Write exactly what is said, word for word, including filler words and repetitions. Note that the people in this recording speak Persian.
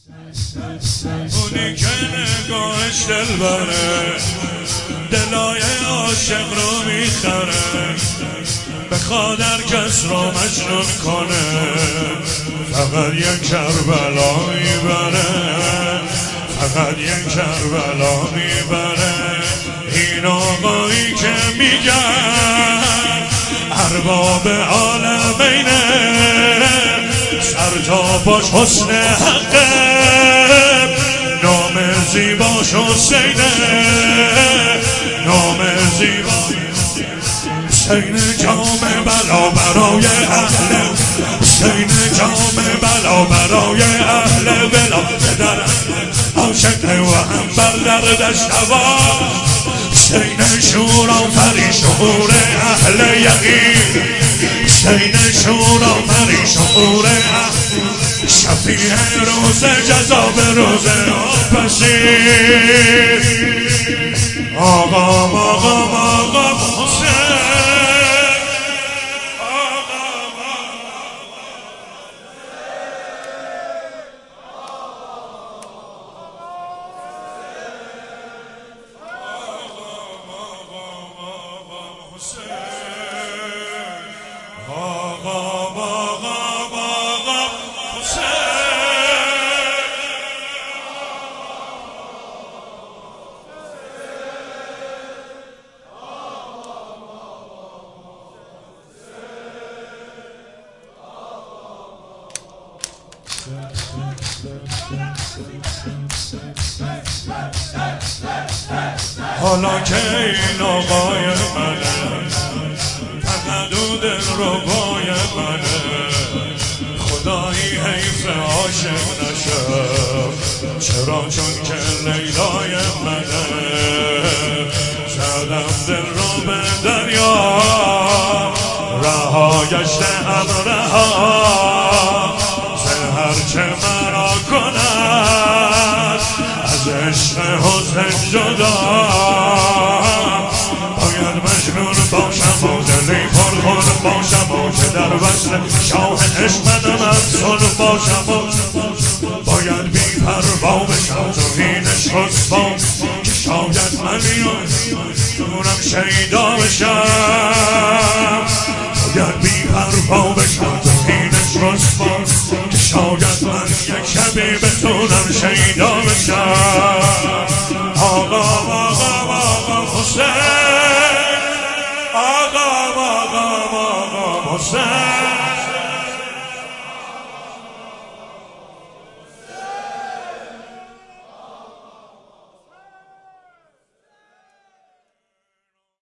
اونی که نگاهش دل بره دلای عاشق رو میخره، بخواد هر کس رو مجنون کنه، فقط یک کربلا میبره، فقط یک کربلا میبره. این آقایی که میگن ارباب عالمینه، سر تا پاش حسن حقه، نام زیباش حسینه، نام زیباش حسین. جام بلا برای اهل حسین، جام بلا برای اهل بلا، در عاشق و هم بر دردش دوا. حسین شور آفرین شعور اهل یقین، حسین شور آفرین شعور اهل، شفیع روز جزا به روز آپسین. آقا آقا آقا حسین، حالا که این آقای منه، فقط او دلربای منه، خدایی حیف عاشق نشه، چرا؟ چون که لیلای منه. زدم دل رو به دریا، رها گشتم رها، زهر چه مرا کند از عشق حسین جدا. باید مجنون باشم و دلی پرخون باشم و که در وصل شاه عشق منم افسون باشم و باید بی پروا بشم تو این عشق رسوا، که شاید من میونم شیدا بشم. باید بی پروا بشم تو این عشق رسوا، که شاید من یک شبی بتونم شیدا بشم. آقا آقا آقا حسین،